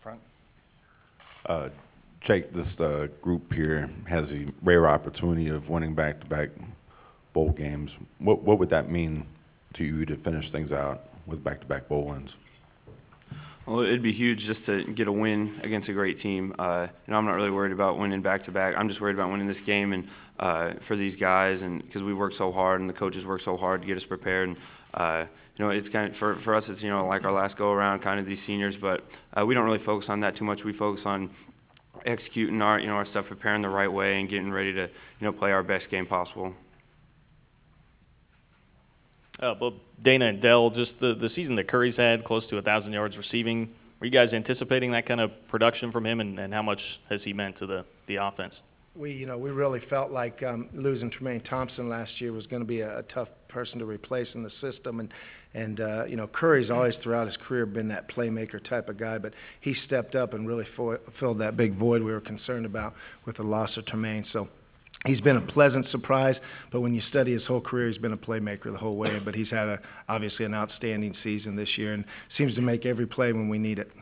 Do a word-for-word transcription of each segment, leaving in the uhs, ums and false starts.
Front. Uh, Jake, this uh, group here has the rare opportunity of winning back-to-back bowl games. What what would that mean to you to finish things out with back-to-back bowl wins? Well, it'd be huge just to get a win against a great team. Uh, you know, I'm not really worried about winning back-to-back. I'm just worried about winning this game and uh, for these guys, and because we work so hard and the coaches work so hard to get us prepared. And uh, you know, it's kind of for for us, it's you know like our last go-around, kind of these seniors, but uh, we don't really focus on that too much. We focus on executing our you know our stuff, preparing the right way, and getting ready to you know play our best game possible. Uh, well, Dana and Dell, just the, the season that Curry's had, close to one thousand yards receiving, were you guys anticipating that kind of production from him, and, and how much has he meant to the, the offense? We, you know, we really felt like um, losing Tremaine Thompson last year was going to be a, a tough person to replace in the system, and and uh, you know, Curry's always throughout his career been that playmaker type of guy, but he stepped up and really fo- filled that big void we were concerned about with the loss of Tremaine. So he's been a pleasant surprise, but when you study his whole career, he's been a playmaker the whole way. But he's had a, obviously an outstanding season this year and seems to make every play when we need it.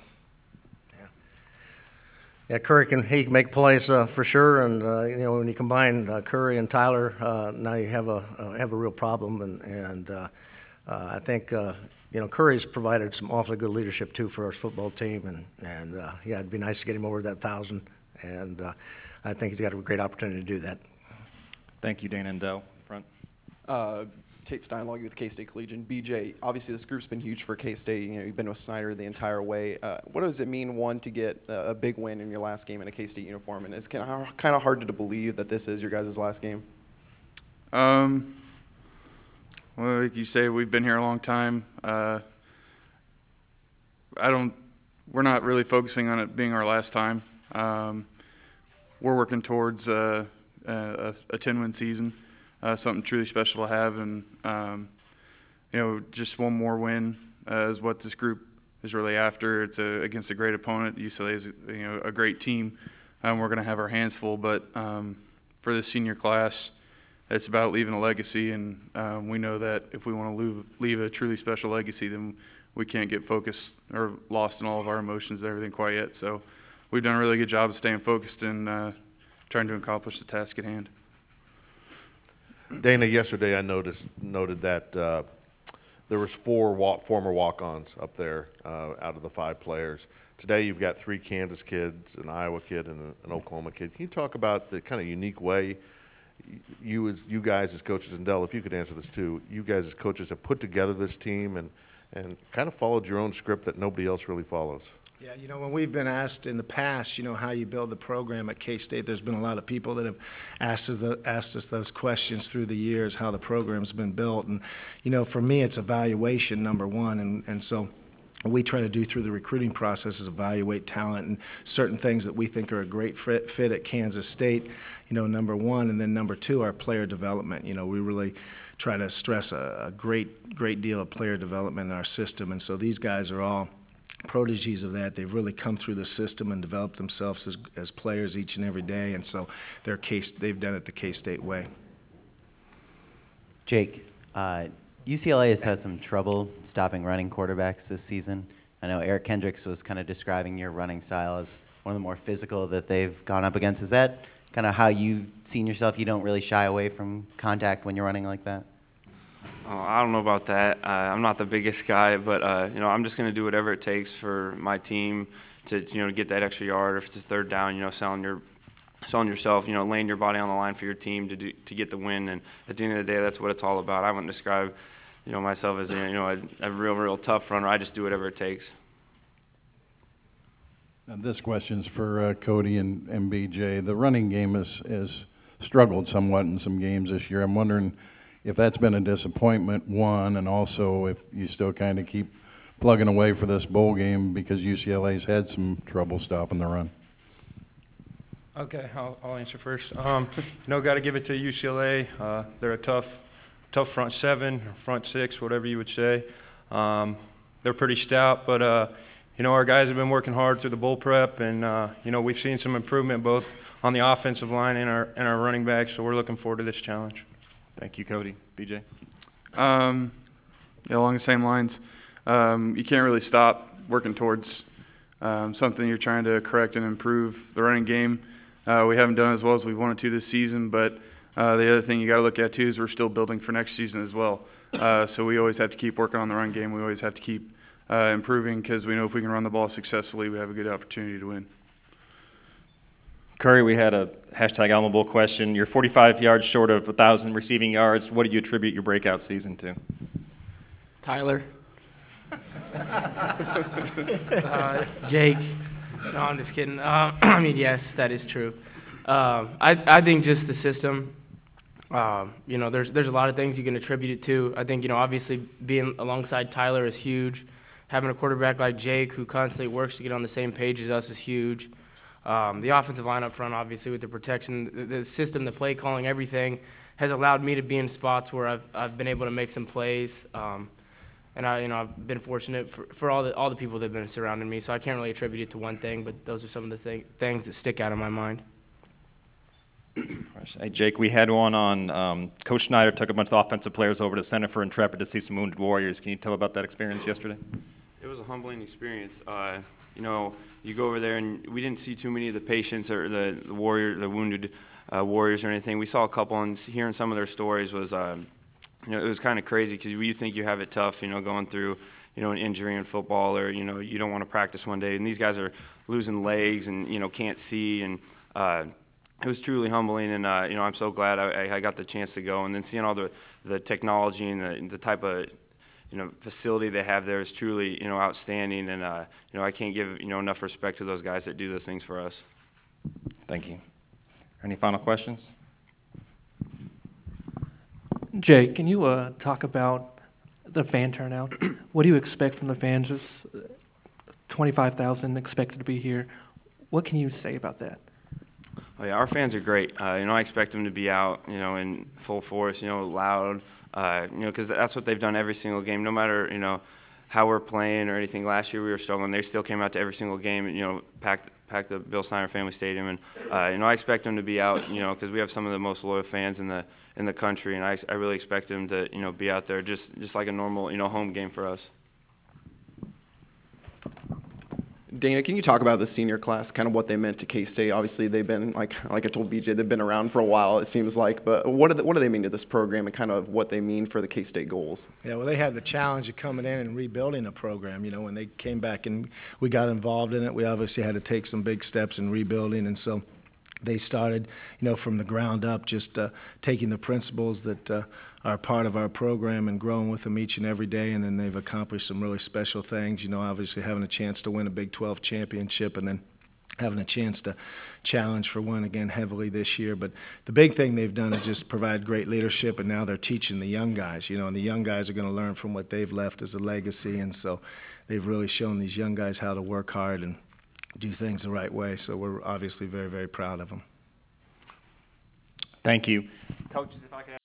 Yeah, Curry can he can make plays uh, for sure, and uh, you know when you combine uh, Curry and Tyler, uh, now you have a uh, have a real problem. And and uh, uh, I think uh, you know Curry's provided some awfully good leadership too for our football team, and and uh, yeah, it'd be nice to get him over that thousand, and uh, I think he's got a great opportunity to do that. Thank you, Dana and Dell. Front. Uh, Tate Steinloggy with K-State Collegian. B J, obviously this group's been huge for K-State. You know, you've been with Snyder the entire way. Uh, what does it mean, one, to get a, a big win in your last game in a K-State uniform? And it's kind of kind of hard to believe that this is your guys' last game. Um, well, like you say, we've been here a long time. Uh, I don't. We're not really focusing on it being our last time. Um, we're working towards uh, a, a ten-win season. Uh, something truly special to have, and um, you know, just one more win uh, is what this group is really after. It's a, against a great opponent. U C L A is you know a great team. Um, we're going to have our hands full, but um, for the senior class, it's about leaving a legacy, and um, we know that if we want to leave, leave a truly special legacy, then we can't get focused or lost in all of our emotions and everything quite yet. So we've done a really good job of staying focused and uh, trying to accomplish the task at hand. Dana, yesterday I noticed noted that uh, there was four walk, former walk-ons up there uh, out of the five players. Today you've got three Kansas kids, an Iowa kid, and an Oklahoma kid. Can you talk about the kind of unique way you as you guys as coaches, and Dell, if you could answer this too, you guys as coaches have put together this team and, and kind of followed your own script that nobody else really follows? Yeah, you know, when we've been asked in the past, you know, how you build the program at K-State, there's been a lot of people that have asked us, the, asked us those questions through the years, how the program's been built. And, you know, for me, it's evaluation, number one. And, and so what we try to do through the recruiting process is evaluate talent and certain things that we think are a great fit, fit at Kansas State, you know, number one. And then number two, our player development. You know, we really try to stress a, a great, great deal of player development in our system. And so these guys are all prodigies of that. They've really come through the system and developed themselves as, as players each and every day, and so they're K, they've done it the K-State way. Jake, uh, U C L A has had some trouble stopping running quarterbacks this season. I know Eric Kendricks was kind of describing your running style as one of the more physical that they've gone up against. Is that kind of how you've seen yourself? You don't really shy away from contact when you're running like that? Oh, I don't know about that. Uh, I'm not the biggest guy, but uh, you know, I'm just going to do whatever it takes for my team to you know to get that extra yard. Or if it's a third down, you know, selling your selling yourself, you know, laying your body on the line for your team to do to get the win. And at the end of the day, that's what it's all about. I wouldn't describe you know myself as you know a, a real real tough runner. I just do whatever it takes. And this question's for uh, Cody and, and B J. The running game has has struggled somewhat in some games this year. I'm wondering if that's been a disappointment, one, and also if you still kind of keep plugging away for this bowl game because U C L A's had some trouble stopping the run. Okay, I'll, I'll answer first. Um, you know, got to give it to U C L A. Uh, they're a tough, tough front seven, front six, whatever you would say. Um, they're pretty stout, but uh, you know, our guys have been working hard through the bowl prep, and uh, you know, we've seen some improvement both on the offensive line and our and our running backs. So we're looking forward to this challenge. Thank you, Cody. B J? Um, yeah, along the same lines. Um, you can't really stop working towards um, something you're trying to correct and improve. The running game, uh, we haven't done as well as we wanted to this season, but uh, the other thing you got to look at too is we're still building for next season as well. Uh, so we always have to keep working on the run game. We always have to keep uh, improving because we know if we can run the ball successfully, we have a good opportunity to win. Curry, we had a hashtag Alamo Bowl question. You're forty-five yards short of one thousand receiving yards. What do you attribute your breakout season to? Tyler. uh, Jake. No, I'm just kidding. Uh, I mean, yes, that is true. Uh, I, I think just the system. Um, you know, there's there's a lot of things you can attribute it to. I think, you know, obviously being alongside Tyler is huge. Having a quarterback like Jake who constantly works to get on the same page as us is huge. Um, the offensive line up front, obviously, with the protection, the, the system, the play calling, everything has allowed me to be in spots where I've I've been able to make some plays. Um, and I, you know, I've been fortunate for, for all the all the people that have been surrounding me. So I can't really attribute it to one thing, but those are some of the thing, things that stick out in my mind. Hey, Jake, we had one on um, Coach Schneider took a bunch of offensive players over to Center for Intrepid to see some wounded warriors. Can you tell about that experience yesterday? It was a humbling experience. Uh, you know, you go over there and we didn't see too many of the patients or the, the warrior, the wounded uh, warriors or anything. We saw a couple, and hearing some of their stories was, uh, you know, it was kind of crazy because you think you have it tough, you know, going through, you know, an injury in football, or you know, you don't want to practice one day, and these guys are losing legs and you know can't see, and uh, it was truly humbling. And uh, you know, I'm so glad I, I got the chance to go, and then seeing all the the technology and the, the type of you know, facility they have there is truly, you know, outstanding, and uh, you know, I can't give you know enough respect to those guys that do those things for us. Thank you. Any final questions? Jake, can you uh, talk about the fan turnout? What do you expect from the fans? It's twenty-five thousand expected to be here. What can you say about that? Oh yeah, our fans are great. Uh, you know, I expect them to be out, you know, in full force, you know, loud. Uh, you know, because that's what they've done every single game, no matter, you know, how we're playing or anything. Last year we were struggling. They still came out to every single game and, you know, packed, packed the Bill Snyder Family Stadium. And, uh, you know, I expect them to be out, you know, because we have some of the most loyal fans in the in the country. And I, I really expect them to, you know, be out there just, just like a normal, you know, home game for us. Dana, can you talk about the senior class, kind of what they meant to K-State? Obviously, they've been, like like I told B J, they've been around for a while, it seems like. But what do they, what do they mean to this program, and kind of what they mean for the K-State goals? Yeah, well, they had the challenge of coming in and rebuilding a program. You know, when they came back and we got involved in it, we obviously had to take some big steps in rebuilding. And so they started, you know, from the ground up, just uh, taking the principles that uh, are part of our program and growing with them each and every day. And then they've accomplished some really special things, you know, obviously having a chance to win a Big twelve championship and then having a chance to challenge for one again heavily this year. But the big thing they've done is just provide great leadership, and now they're teaching the young guys, you know, and the young guys are going to learn from what they've left as a legacy. And so they've really shown these young guys how to work hard and do things the right way. So we're obviously very, very proud of them. Thank you. Coaches, if I could